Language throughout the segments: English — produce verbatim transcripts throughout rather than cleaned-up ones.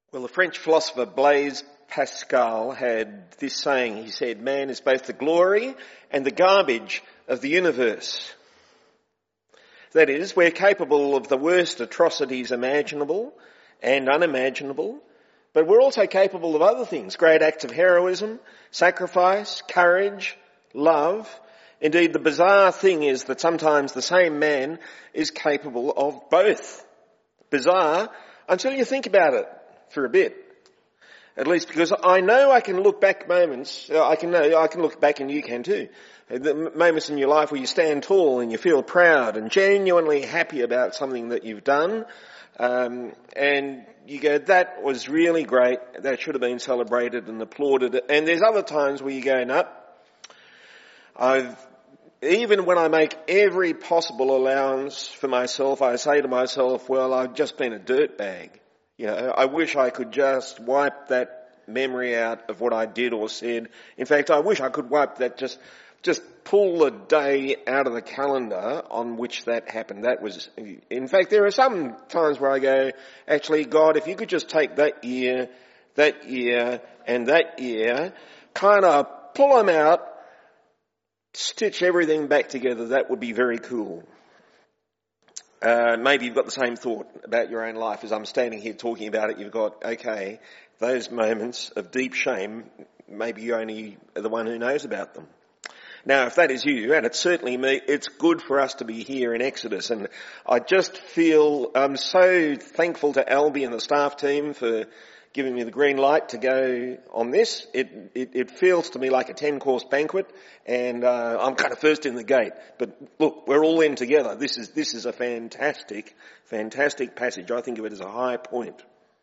Well, the French philosopher Blaise Pascal had this saying. He said, man is both the glory and the garbage of the universe. That is, we're capable of the worst atrocities imaginable and unimaginable, but we're also capable of other things, great acts of heroism, sacrifice, courage, love. Indeed, the bizarre thing is that sometimes the same man is capable of both. Bizarre until you think about it for a bit. At least because I know I can look back moments, I can know, I can look back and you can too. The moments in your life where you stand tall and you feel proud and genuinely happy about something that you've done. Um, and you go, that was really great. That should have been celebrated and applauded. And there's other times where you go, no, I've, even when I make every possible allowance for myself, I say to myself, well, I've just been a dirtbag. You know, I wish I could just wipe that memory out of what I did or said. In fact, I wish I could wipe that, just, just pull the day out of the calendar on which that happened. That was, in fact, there are some times where I go, actually, God, if you could just take that year, that year, and that year, kind of pull them out, stitch everything back together, that would be very cool. Uh, maybe you've got the same thought about your own life as I'm standing here talking about it. You've got, okay, those moments of deep shame, maybe you only are the one who knows about them. Now, if that is you, and it's certainly me, it's good for us to be here in Exodus. And I just feel, I'm so thankful to Albie and the staff team for giving me the green light to go on this. It, it, it feels to me like a ten-course banquet, and uh, I'm kind of first in the gate. But look, we're all in together. This is this is a fantastic, fantastic passage. I think of it as a high point.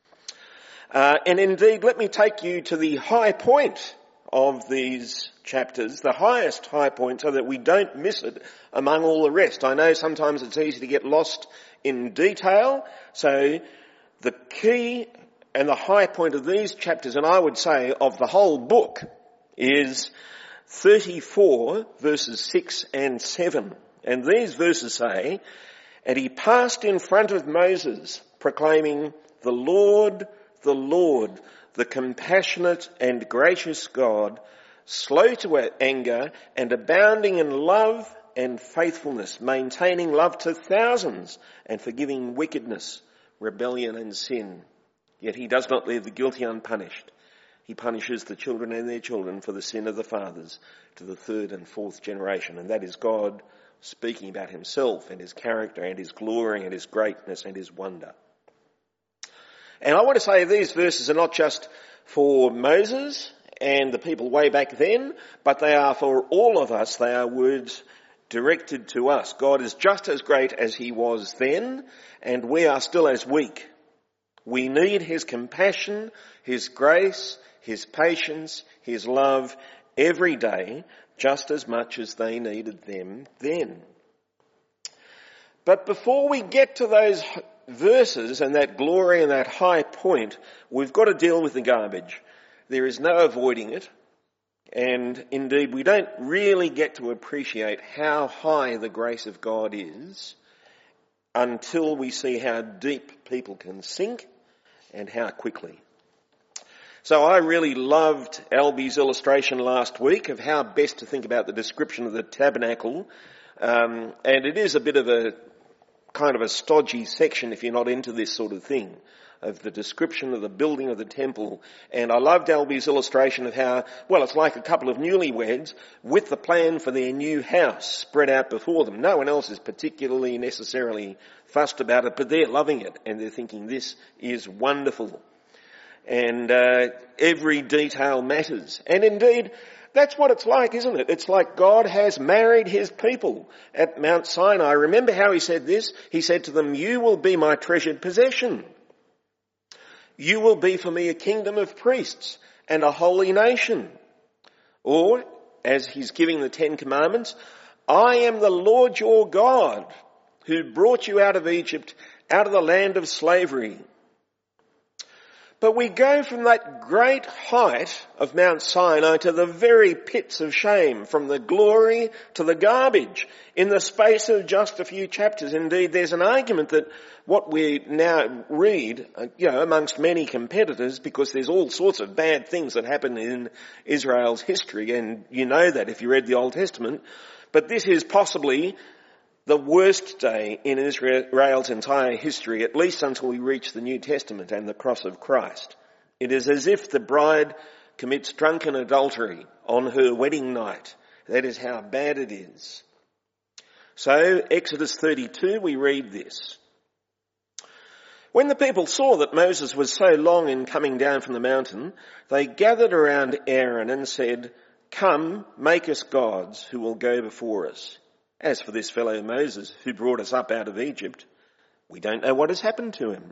Uh, and indeed, let me take you to the high point of these chapters, the highest high point, so that we don't miss it among all the rest. I know sometimes it's easy to get lost in detail, so the key and the high point of these chapters, and I would say of the whole book, is thirty-four verses six and seven. And these verses say, and he passed in front of Moses, proclaiming, the Lord, the Lord, the compassionate and gracious God, slow to anger and abounding in love and faithfulness, maintaining love to thousands and forgiving wickedness, rebellion and sin. Yet he does not leave the guilty unpunished. He punishes the children and their children for the sin of the fathers to the third and fourth generation. And that is God speaking about himself and his character and his glory and his greatness and his wonder. And I want to say these verses are not just for Moses and the people way back then, but they are for all of us. They are words directed to us. God is just as great as he was then, and we are still as weak. We need his compassion, his grace, his patience, his love every day, just as much as they needed them then. But before we get to those verses and that glory and that high point, we've got to deal with the garbage. There is no avoiding it. And indeed, we don't really get to appreciate how high the grace of God is until we see how deep people can sink and how quickly. So I really loved Albie's illustration last week of how best to think about the description of the tabernacle. Um, and it is a bit of a kind of a stodgy section if you're not into this sort of thing, of the description of the building of the temple. And I loved Albie's illustration of how, well, it's like a couple of newlyweds with the plan for their new house spread out before them. No one else is particularly necessarily fussed about it, but they're loving it and they're thinking this is wonderful. And uh, every detail matters. And indeed, that's what it's like, isn't it? It's like God has married his people at Mount Sinai. Remember how he said this? He said to them, you will be my treasured possession. You will be for me a kingdom of priests and a holy nation. Or, as he's giving the Ten Commandments, I am the Lord your God who brought you out of Egypt, out of the land of slavery. But we go from that great height of Mount Sinai to the very pits of shame, from the glory to the garbage, in the space of just a few chapters. Indeed, there's an argument that what we now read, you know, amongst many competitors, because there's all sorts of bad things that happen in Israel's history, and you know that if you read the Old Testament, but this is possibly the worst day in Israel's entire history, at least until we reach the New Testament and the cross of Christ. It is as if the bride commits drunken adultery on her wedding night. That is how bad it is. So, Exodus thirty-two, we read this. When the people saw that Moses was so long in coming down from the mountain, they gathered around Aaron and said, "Come, make us gods who will go before us. As for this fellow Moses, who brought us up out of Egypt, we don't know what has happened to him."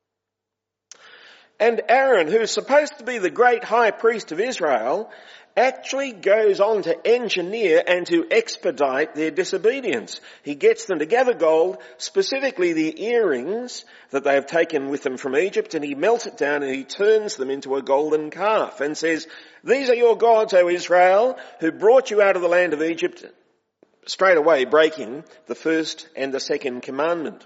And Aaron, who is supposed to be the great high priest of Israel, actually goes on to engineer and to expedite their disobedience. He gets them to gather gold, specifically the earrings that they have taken with them from Egypt, and he melts it down and he turns them into a golden calf and says, "These are your gods, O Israel, who brought you out of the land of Egypt," straight away breaking the first and the second commandment.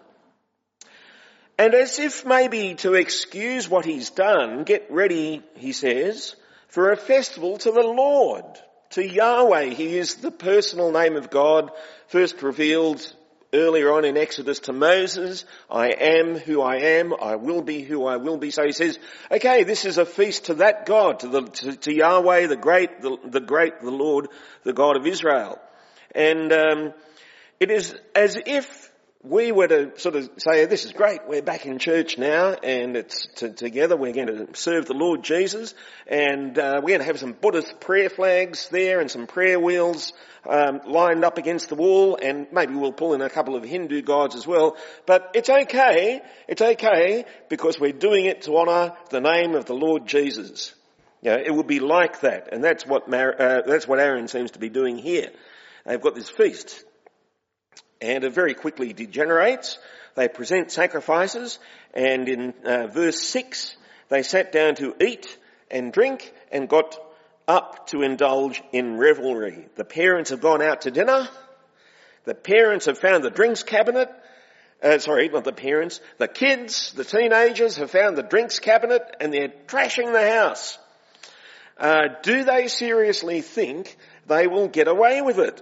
And as if maybe to excuse what he's done, get ready, he says, for a festival to the Lord, to Yahweh. He is the personal name of God, first revealed earlier on in Exodus to Moses. I am who I am, I will be who I will be. So he says, okay, this is a feast to that God, to the to, to Yahweh, the great, the, the great, the Lord, the God of Israel. And um, it is as if we were to sort of say, this is great, we're back in church now, and it's t- together we're going to serve the Lord Jesus, and uh, we're going to have some Buddhist prayer flags there and some prayer wheels um, lined up against the wall, and maybe we'll pull in a couple of Hindu gods as well. But it's okay, it's okay, because we're doing it to honour the name of the Lord Jesus. You know, it would be like that, and that's what Mar- uh, that's what Aaron seems to be doing here. They've got this feast, and it very quickly degenerates. They present sacrifices, and in uh, verse six, they sat down to eat and drink and got up to indulge in revelry. The parents have gone out to dinner. The parents have found the drinks cabinet. Uh, sorry, not the parents. The kids, the teenagers have found the drinks cabinet, and they're trashing the house. Uh, do they seriously think they will get away with it?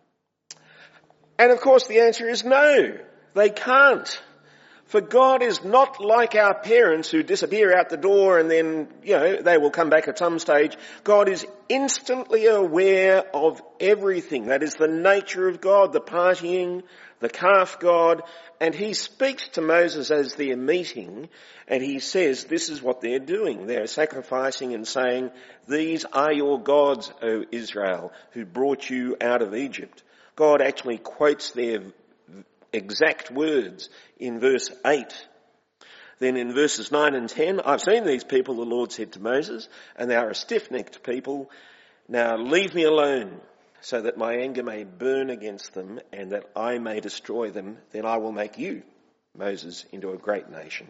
And of course the answer is no, they can't. For God is not like our parents who disappear out the door and then, you know, they will come back at some stage. God is instantly aware of everything. That is the nature of God, the partying, the calf God. And he speaks to Moses as they're meeting, and he says this is what they're doing. They're sacrificing and saying, "These are your gods, O Israel, who brought you out of Egypt." God actually quotes their exact words in verse eight. Then in verses nine and ten, "I've seen these people," the Lord said to Moses, "and they are a stiff-necked people. Now leave me alone, so that my anger may burn against them and that I may destroy them. Then I will make you, Moses, into a great nation."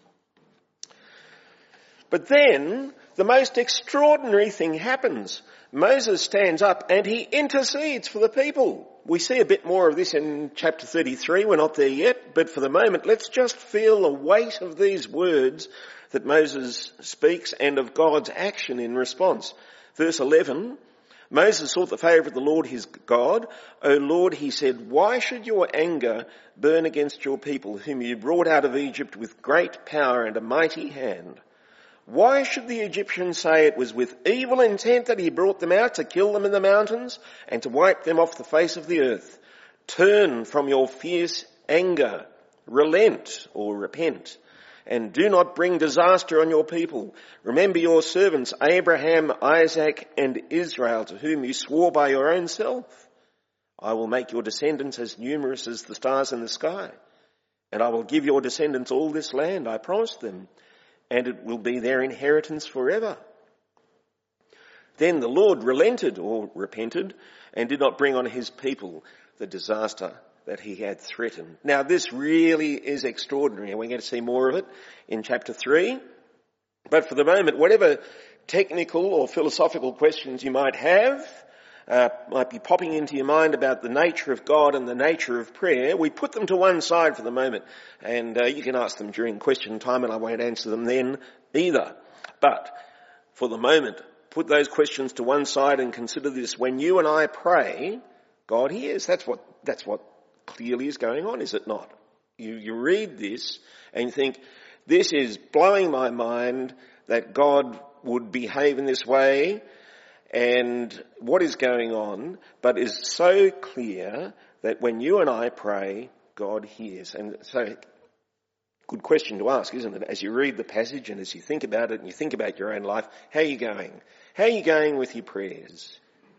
But then the most extraordinary thing happens. Moses stands up and he intercedes for the people. We see a bit more of this in chapter thirty-three. We're not there yet, but for the moment, let's just feel the weight of these words that Moses speaks and of God's action in response. Verse eleven, Moses sought the favour of the Lord his God. "O Lord," he said, "why should your anger burn against your people, whom you brought out of Egypt with great power and a mighty hand? Why should the Egyptians say it was with evil intent that he brought them out to kill them in the mountains and to wipe them off the face of the earth? Turn from your fierce anger, relent or repent, and do not bring disaster on your people. Remember your servants Abraham, Isaac, and Israel, to whom you swore by your own self. I will make your descendants as numerous as the stars in the sky, and I will give your descendants all this land I promised them, and it will be their inheritance forever." Then the Lord relented or repented and did not bring on his people the disaster that he had threatened. Now this really is extraordinary, and we're going to see more of it in chapter three. But for the moment, whatever technical or philosophical questions you might have, uh, might be popping into your mind about the nature of God and the nature of prayer, we put them to one side for the moment. And uh, you can ask them during question time and I won't answer them then either. But for the moment, put those questions to one side and consider this. When you and I pray, God hears. That's what, that's what clearly is going on, is it not? You, you read this and you think, this is blowing my mind that God would behave in this way and what is going on, but is so clear that when you and I pray, God hears. And so, good question to ask, isn't it? As you read the passage and as you think about it and you think about your own life, how are you going? How are you going with your prayers?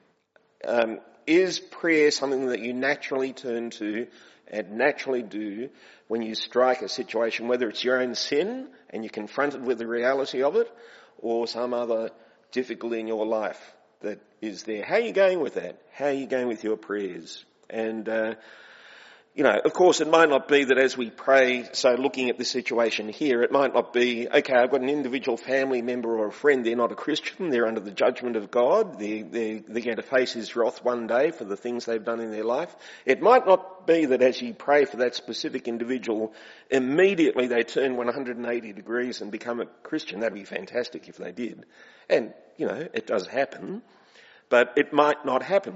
Um, is prayer something that you naturally turn to and naturally do when you strike a situation, whether it's your own sin and you're confronted with the reality of it, or some other difficulty in your life that is there? How are you going with that? How are you going with your prayers? And, uh, you know, of course, it might not be that as we pray, so looking at the situation here, it might not be, okay, I've got an individual family member or a friend, they're not a Christian, they're under the judgment of God, they're, they're, they're going to face his wrath one day for the things they've done in their life. It might not be that as you pray for that specific individual, immediately they turn one hundred eighty degrees and become a Christian. That'd be fantastic if they did. And, you know, it does happen, but it might not happen.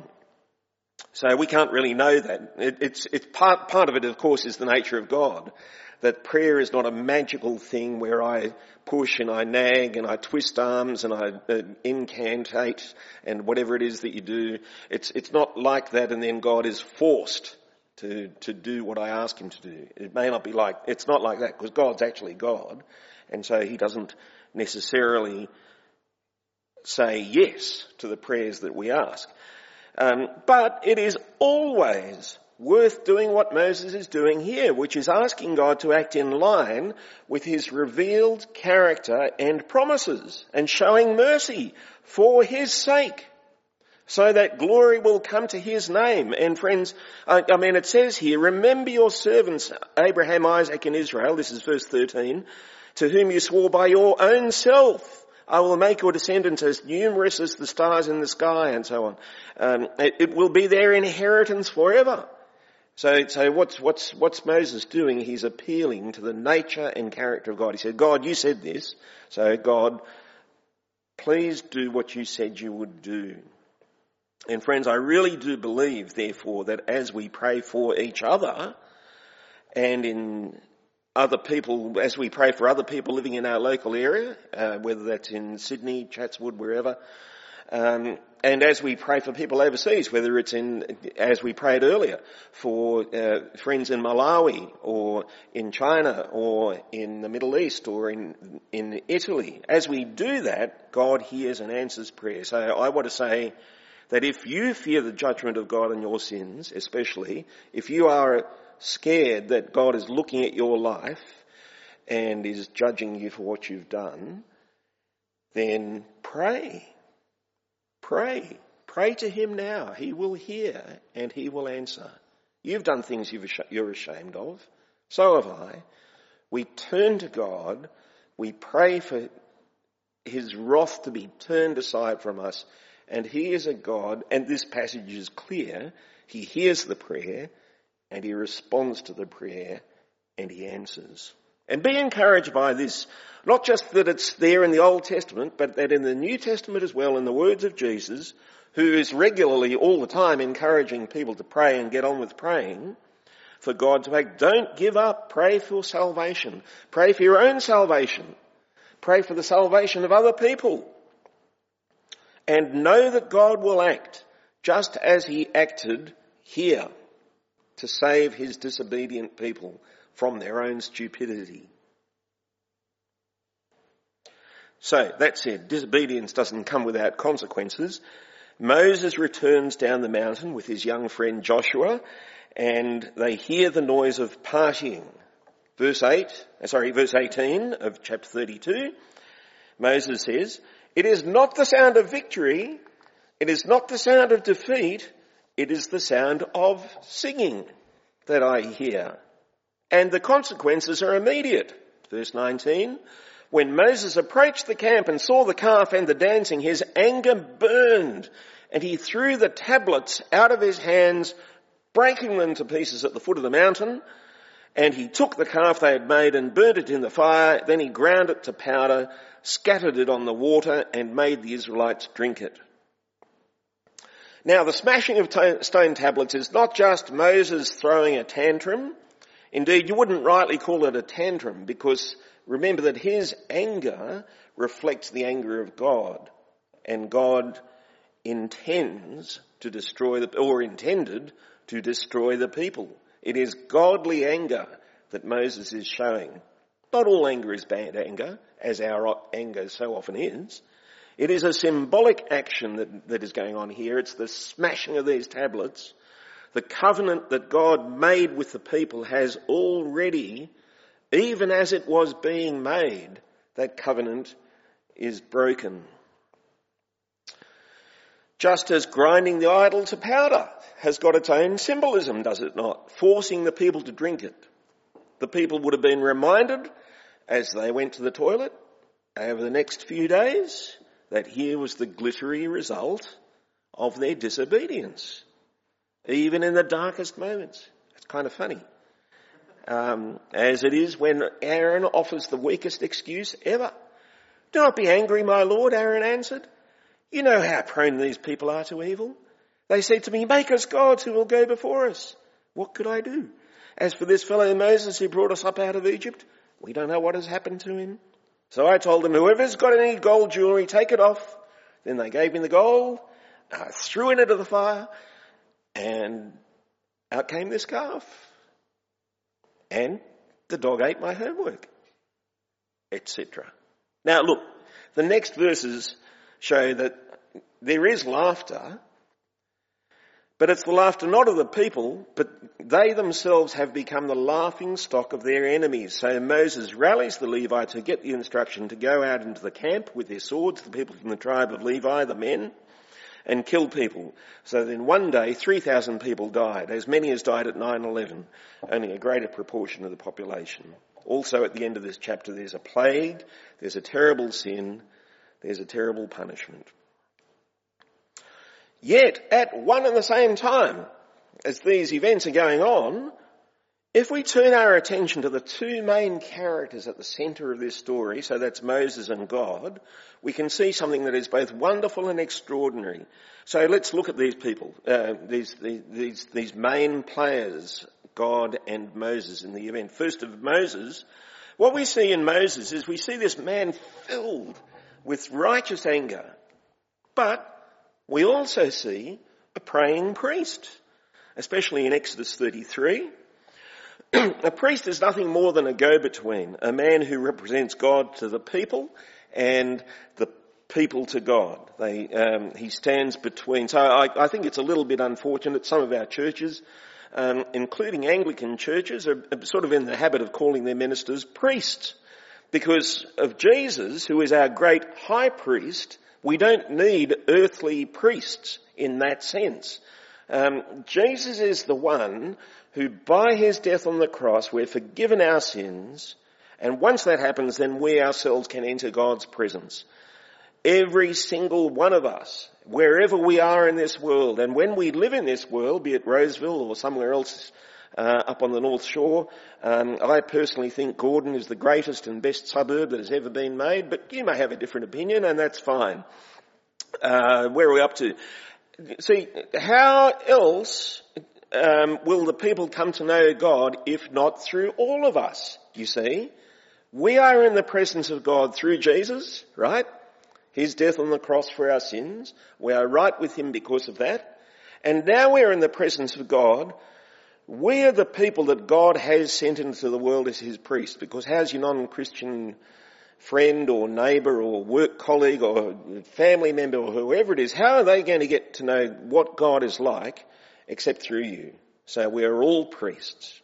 So we can't really know that. It, it's, it's part, part of it, of course, is the nature of God. That prayer is not a magical thing where I push and I nag and I twist arms and I uh, incantate and whatever it is that you do. It's, it's not like that and then God is forced to, to do what I ask him to do. It may not be like, it's not like that because God's actually God. And so he doesn't necessarily say yes to the prayers that we ask. Um, but it is always worth doing what Moses is doing here, which is asking God to act in line with his revealed character and promises and showing mercy for his sake so that glory will come to his name. And friends, I, I mean, it says here, remember your servants, Abraham, Isaac and Israel, this is verse thirteen, to whom you swore by your own self, I will make your descendants as numerous as the stars in the sky, and so on. Um, it, it will be their inheritance forever. So, so what's, what's, what's Moses doing? He's appealing to the nature and character of God. He said, God, you said this. So God, please do what you said you would do. And friends, I really do believe, therefore, that as we pray for each other and in other people, as we pray for other people living in our local area, uh, whether that's in Sydney, Chatswood, wherever, um, and as we pray for people overseas, whether it's in, as we prayed earlier, for uh, friends in Malawi or in China or in the Middle East or in in Italy, as we do that, God hears and answers prayer. So I want to say that if you fear the judgment of God on your sins, especially, if you are scared that God is looking at your life and is judging you for what you've done, then pray. Pray. Pray to him now. He will hear and he will answer. You've done things you're ashamed of. So have I. We turn to God. We pray for his wrath to be turned aside from us. And he is a God, and this passage is clear. He hears the prayer and he responds to the prayer and he answers. And be encouraged by this, not just that it's there in the Old Testament, but that in the New Testament as well, in the words of Jesus, who is regularly all the time encouraging people to pray and get on with praying for God to act. Don't give up. Pray for salvation. Pray for your own salvation. Pray for the salvation of other people. And know that God will act just as he acted here to save his disobedient people from their own stupidity. So, that said, disobedience doesn't come without consequences. Moses returns down the mountain with his young friend Joshua, and they hear the noise of partying. Verse eight, sorry, verse eighteen of chapter thirty-two, Moses says, "It is not the sound of victory, it is not the sound of defeat, it is the sound of singing that I hear. And the consequences are immediate." Verse nineteen, When Moses approached the camp and saw the calf and the dancing, his anger burned, and he threw the tablets out of his hands, breaking them to pieces at the foot of the mountain. And he took the calf they had made and burnt it in the fire. Then he ground it to powder, scattered it on the water, and made the Israelites drink it. Now, the smashing of to- stone tablets is not just Moses throwing a tantrum. Indeed, you wouldn't rightly call it a tantrum, because remember that his anger reflects the anger of God, and God intends to destroy the, or intended to destroy the people. It is godly anger that Moses is showing. Not all anger is bad anger, as our anger so often is. It is a symbolic action that, that is going on here. It's the smashing of these tablets. The covenant that God made with the people has already, even as it was being made, that covenant is broken. Just as grinding the idol to powder has got its own symbolism, does it not? Forcing the people to drink it. The people would have been reminded as they went to the toilet over the next few days that here was the glittery result of their disobedience, even in the darkest moments. It's kind of funny. Um, as it is when Aaron offers the weakest excuse ever. "Do not be angry, my lord," Aaron answered. "You know how prone these people are to evil. They said to me, 'Make us gods who will go before us.' What could I do? As for this fellow Moses who brought us up out of Egypt, we don't know what has happened to him." So I told them, "Whoever's got any gold jewellery, take it off." Then they gave me the gold, I threw it into the fire, and out came this calf. And the dog ate my homework, et cetera. Now look, the next verses show that there is laughter, but it's the laughter not of the people, but they themselves have become the laughing stock of their enemies. So Moses rallies the Levites who get the instruction to go out into the camp with their swords, the people from the tribe of Levi, the men, and kill people. So then one day, three thousand people died, as many as died at nine eleven, only a greater proportion of the population. Also at the end of this chapter, there's a plague, there's a terrible sin, there's a terrible punishment. Yet, at one and the same time as these events are going on, if we turn our attention to the two main characters at the centre of this story, so that's Moses and God, we can see something that is both wonderful and extraordinary. So let's look at these people, uh, these, these, these main players, God and Moses in the event. First of Moses, what we see in Moses is we see this man filled with righteous anger, but we also see a praying priest, especially in Exodus thirty-three. A priest is nothing more than a go-between, a man who represents God to the people and the people to God. They, um, he stands between. So I, I think it's a little bit unfortunate. Some of our churches, um, including Anglican churches, are, are sort of in the habit of calling their ministers priests. Because of Jesus, who is our great high priest, we don't need earthly priests in that sense. Um, Jesus is the one who, by his death on the cross, we're forgiven our sins, and once that happens, then we ourselves can enter God's presence. Every single one of us, wherever we are in this world, and when we live in this world, be it Roseville or somewhere else uh, up on the North Shore, um, I personally think Gordon is the greatest and best suburb that has ever been made, but you may have a different opinion, and that's fine. Uh, where are we up to? See, how else um, will the people come to know God if not through all of us? You see, we are in the presence of God through Jesus, right? His death on the cross for our sins. We are right with him because of that. And now we're in the presence of God. We are the people that God has sent into the world as his priest, because how's your non-Christian friend or neighbour or work colleague or family member or whoever it is, how are they going to get to know what God is like except through you? So we are all priests.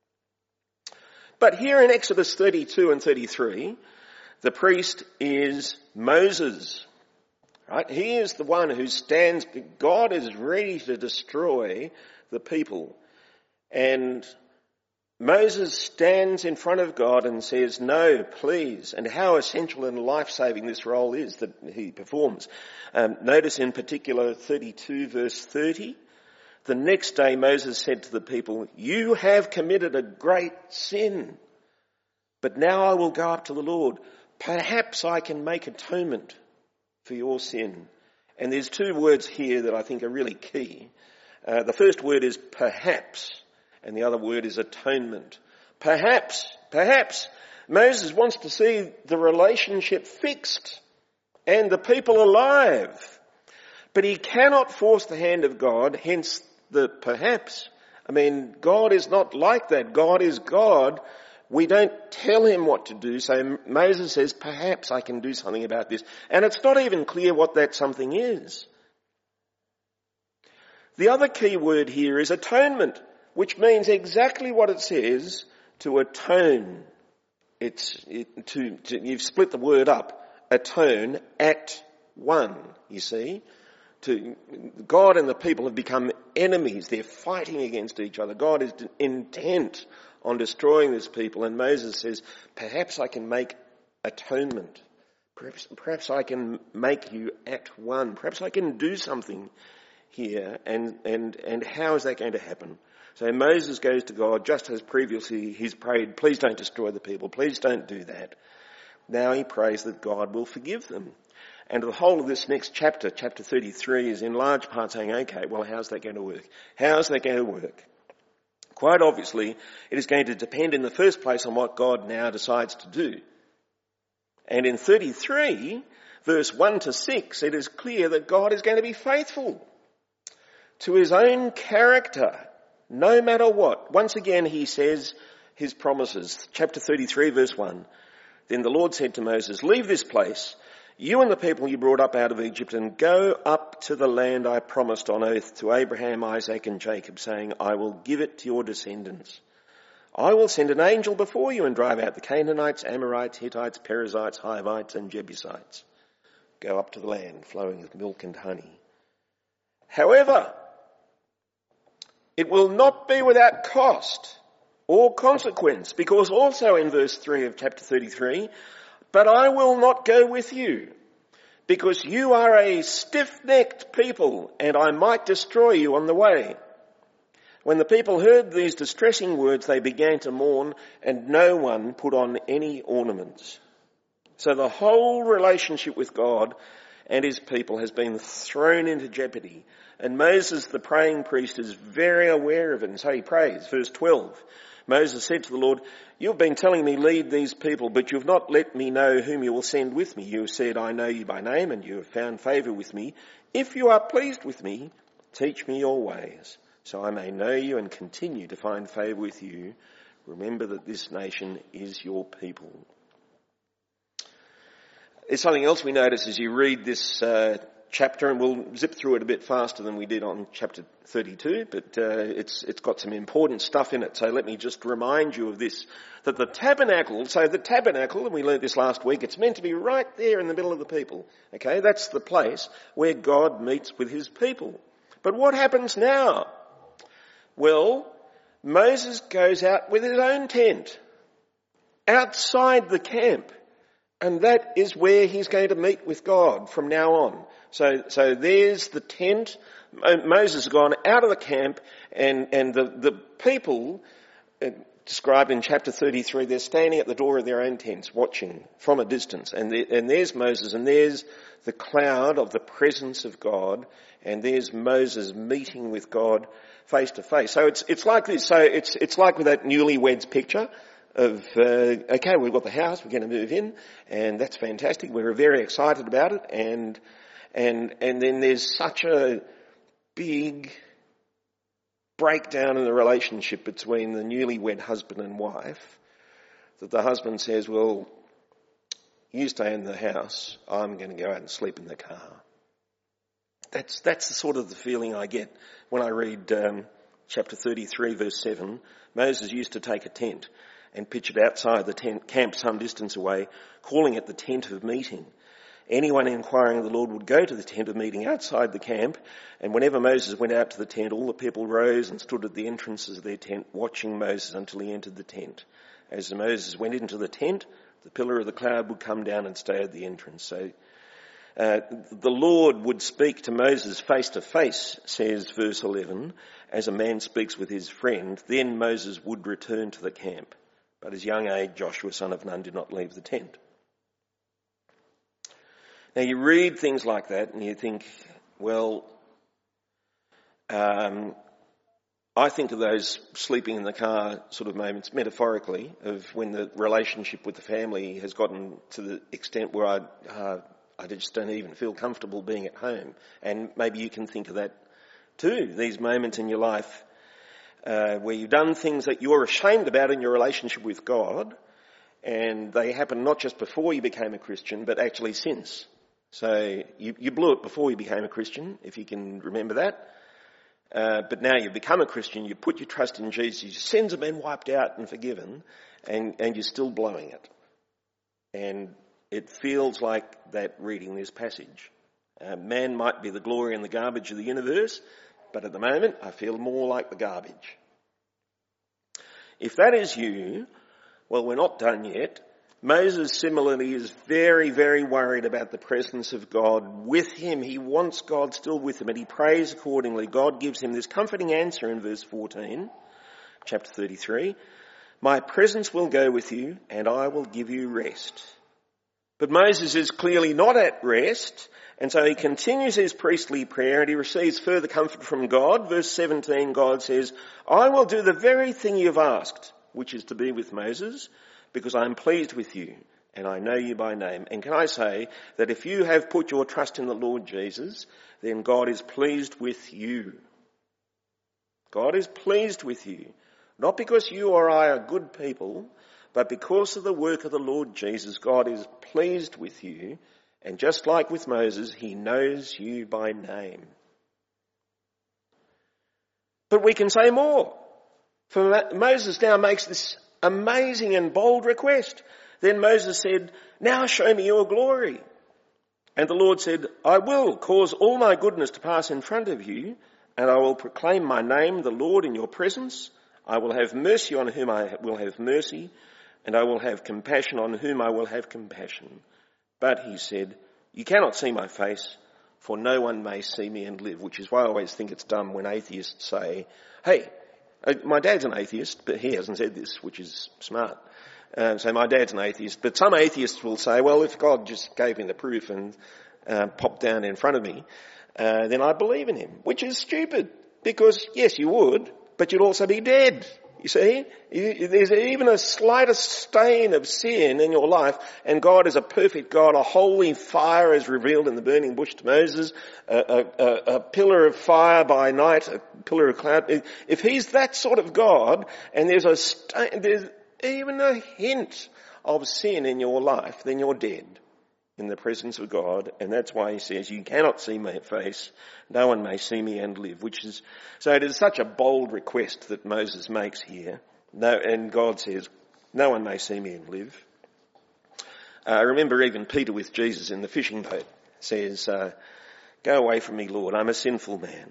But here in Exodus thirty-two and thirty-three, the priest is Moses, right? He is the one who stands, God is ready to destroy the people. And Moses stands in front of God and says, no, please, and how essential and life-saving this role is that he performs. Um, notice in particular thirty-two verse thirty, the next day Moses said to the people, you have committed a great sin, but now I will go up to the Lord. Perhaps I can make atonement for your sin. And there's two words here that I think are really key. Uh, the first word is perhaps. And the other word is atonement. Perhaps, perhaps Moses wants to see the relationship fixed and the people alive. But he cannot force the hand of God, hence the perhaps. I mean, God is not like that. God is God. We don't tell him what to do. So Moses says, perhaps I can do something about this. And it's not even clear what that something is. The other key word here is atonement, which means exactly what it says, to atone. It's it, to, to you've split the word up. Atone at one. You see, to God and the people have become enemies. They're fighting against each other. God is intent on destroying this people, and Moses says, "Perhaps I can make atonement. Perhaps, perhaps I can make you at one. Perhaps I can do something here." And and and how is that going to happen? So Moses goes to God just as previously he's prayed, please don't destroy the people, please don't do that. Now he prays that God will forgive them. And the whole of this next chapter, chapter thirty-three, is in large part saying, okay, well, how's that going to work? How's that going to work? Quite obviously, it is going to depend in the first place on what God now decides to do. And in thirty-three, verse one to six, it is clear that God is going to be faithful to his own character, no matter what. Once again, he says his promises. Chapter thirty-three, verse one. Then the Lord said to Moses, leave this place, you and the people you brought up out of Egypt, and go up to the land I promised on oath to Abraham, Isaac, and Jacob, saying, I will give it to your descendants. I will send an angel before you and drive out the Canaanites, Amorites, Hittites, Perizzites, Hivites, and Jebusites. Go up to the land flowing with milk and honey. However, it will not be without cost or consequence, because also in verse three of chapter thirty-three, but I will not go with you, because you are a stiff-necked people, and I might destroy you on the way. When the people heard these distressing words, they began to mourn, and no one put on any ornaments. So the whole relationship with God and his people has been thrown into jeopardy. And Moses, the praying priest, is very aware of it, and so he prays. Verse twelve, Moses said to the Lord, you've been telling me lead these people, but you've not let me know whom you will send with me. You have said, I know you by name, and you have found favour with me. If you are pleased with me, teach me your ways, so I may know you and continue to find favour with you. Remember that this nation is your people. There's something else we notice as you read this uh, chapter, and we'll zip through it a bit faster than we did on chapter thirty-two, but uh, it's it's got some important stuff in it. So let me just remind you of this, that the tabernacle, so the tabernacle, and we learned this last week, it's meant to be right there in the middle of the people. Okay, that's the place where God meets with his people. But what happens now? Well, Moses goes out with his own tent outside the camp. And that is where he's going to meet with God from now on. So, so there's the tent. Moses has gone out of the camp, and, and the, the people uh, described in chapter thirty-three, they're standing at the door of their own tents, watching from a distance. And, the, and there's Moses, and there's the cloud of the presence of God, and there's Moses meeting with God face to face. So it's, it's like this. So it's, it's like with that newlyweds picture of, uh, okay, we've got the house, we're going to move in, and that's fantastic. We're very excited about it, and and and then there's such a big breakdown in the relationship between the newlywed husband and wife that the husband says, well, you stay in the house, I'm going to go out and sleep in the car. That's that's the sort of the feeling I get when I read um, chapter thirty-three, verse seven. Moses used to take a tent and pitch it outside the tent camp some distance away, calling it the tent of meeting. Anyone inquiring of the Lord would go to the tent of meeting outside the camp, and whenever Moses went out to the tent, all the people rose and stood at the entrances of their tent, watching Moses until he entered the tent. As Moses went into the tent, the pillar of the cloud would come down and stay at the entrance. So uh, the Lord would speak to Moses face to face, says verse eleven, as a man speaks with his friend. Then Moses would return to the camp. But his young aide, Joshua, son of Nun, did not leave the tent. Now you read things like that and you think, well, um, I think of those sleeping in the car sort of moments metaphorically of when the relationship with the family has gotten to the extent where I, uh, I just don't even feel comfortable being at home. And maybe you can think of that too, these moments in your life uh, where you've done things that you're ashamed about in your relationship with God, and they happen not just before you became a Christian, but actually since. So you, you blew it before you became a Christian, if you can remember that. Uh, but now you've become a Christian, you put your trust in Jesus, your sins have been wiped out and forgiven, and, and you're still blowing it. And it feels like that reading this passage. Uh, man might be the glory and the garbage of the universe, but at the moment I feel more like the garbage. If that is you, well, we're not done yet. Moses similarly is very, very worried about the presence of God with him. He wants God still with him, and he prays accordingly. God gives him this comforting answer in verse fourteen, chapter thirty-three. My presence will go with you, and I will give you rest. But Moses is clearly not at rest, and so he continues his priestly prayer, and he receives further comfort from God. Verse seventeen, God says, I will do the very thing you've asked, which is to be with Moses, because I am pleased with you and I know you by name. And can I say that if you have put your trust in the Lord Jesus, then God is pleased with you. God is pleased with you, not because you or I are good people, but because of the work of the Lord Jesus. God is pleased with you, and just like with Moses, he knows you by name. But we can say more. For Moses now makes this amazing and bold request. Then Moses said, now show me your glory. And the Lord said, I will cause all my goodness to pass in front of you, and I will proclaim my name, the Lord, in your presence. I will have mercy on whom I will have mercy, and I will have compassion on whom I will have compassion. But he said, you cannot see my face, for no one may see me and live, which is why I always think it's dumb when atheists say, hey, my dad's an atheist, but he hasn't said this, which is smart. Um, so my dad's an atheist, but some atheists will say, well, if God just gave me the proof and uh, popped down in front of me, uh, then I believe in him, which is stupid, because yes, you would, but you'd also be dead. You see, there's even a slightest stain of sin in your life, and God is a perfect God. A holy fire is revealed in the burning bush to Moses, a, a, a pillar of fire by night, a pillar of cloud. If he's that sort of God, and there's a stain, there's even a hint of sin in your life, then you're dead in the presence of God. And that's why he says, you cannot see my face, no one may see me and live, which is, so it is such a bold request that Moses makes here. No, and God says, no one may see me and live. I uh, remember even Peter with Jesus in the fishing boat says, uh, go away from me, Lord, I'm a sinful man.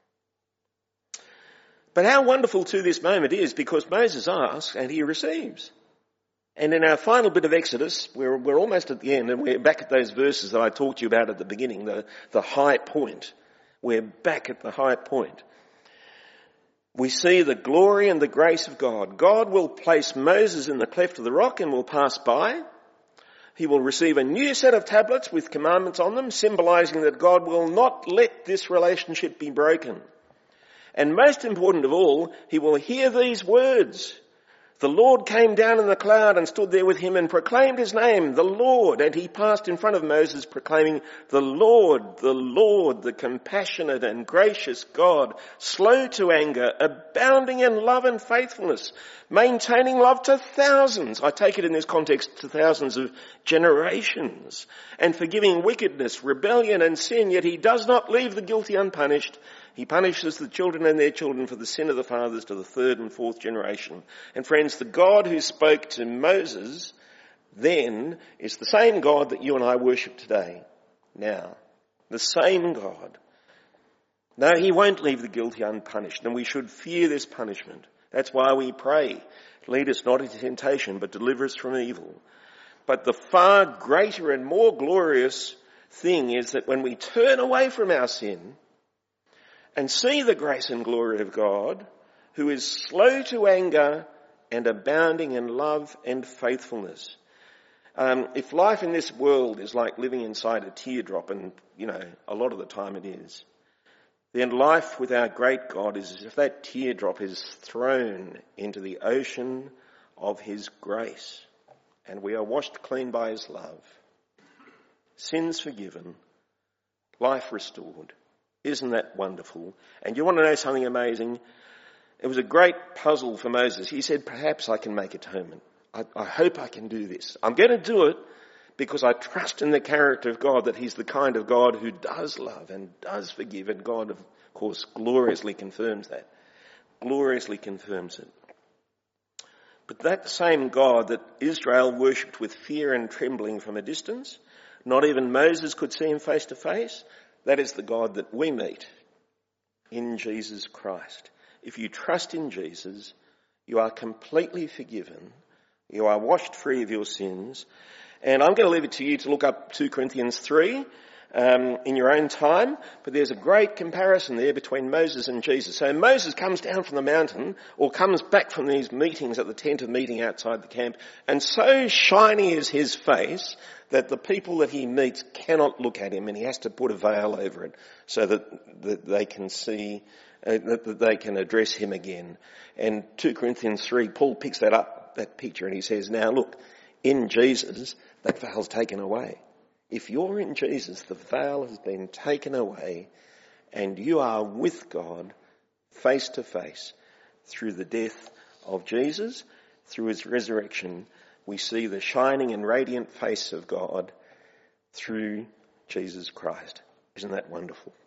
But how wonderful to this moment is, because Moses asks and he receives. And in our final bit of Exodus, we're, we're almost at the end, and we're back at those verses that I talked to you about at the beginning, the, the high point. We're back at the high point. We see the glory and the grace of God. God will place Moses in the cleft of the rock and will pass by. He will receive a new set of tablets with commandments on them, symbolizing that God will not let this relationship be broken. And most important of all, he will hear these words. The Lord came down in the cloud and stood there with him and proclaimed his name, the Lord. And he passed in front of Moses proclaiming, the Lord, the Lord, the compassionate and gracious God, slow to anger, abounding in love and faithfulness, maintaining love to thousands. I take it in this context to thousands of generations, and forgiving wickedness, rebellion and sin, yet he does not leave the guilty unpunished. He punishes the children and their children for the sin of the fathers to the third and fourth generation. And friends, the God who spoke to Moses then it's the same God that you and I worship today, now. The same God. No, he won't leave the guilty unpunished, and we should fear this punishment. That's why we pray, lead us not into temptation, but deliver us from evil. But the far greater and more glorious thing is that when we turn away from our sin and see the grace and glory of God, who is slow to anger and abounding in love and faithfulness. Um, if life in this world is like living inside a teardrop, and, you know, a lot of the time it is, then life with our great God is as if that teardrop is thrown into the ocean of his grace, and we are washed clean by his love. Sins forgiven, life restored. Isn't that wonderful? And you want to know something amazing? It was a great puzzle for Moses. He said, perhaps I can make atonement. I, I hope I can do this. I'm going to do it because I trust in the character of God, that he's the kind of God who does love and does forgive. And God, of course, gloriously confirms that. Gloriously confirms it. But that same God that Israel worshipped with fear and trembling from a distance, not even Moses could see him face to face, that is the God that we meet in Jesus Christ. If you trust in Jesus, you are completely forgiven. You are washed free of your sins. And I'm going to leave it to you to look up two Corinthians three um, in your own time. But there's a great comparison there between Moses and Jesus. So Moses comes down from the mountain, or comes back from these meetings at the tent of meeting outside the camp, and so shiny is his face that the people that he meets cannot look at him, and he has to put a veil over it so that, that they can see, uh, that, that they can address him again. And two Corinthians three, Paul picks that up, that picture, and he says, now look, in Jesus, that veil's taken away. If you're in Jesus, the veil has been taken away, and you are with God face to face through the death of Jesus, through his resurrection. We see the shining and radiant face of God through Jesus Christ. Isn't that wonderful?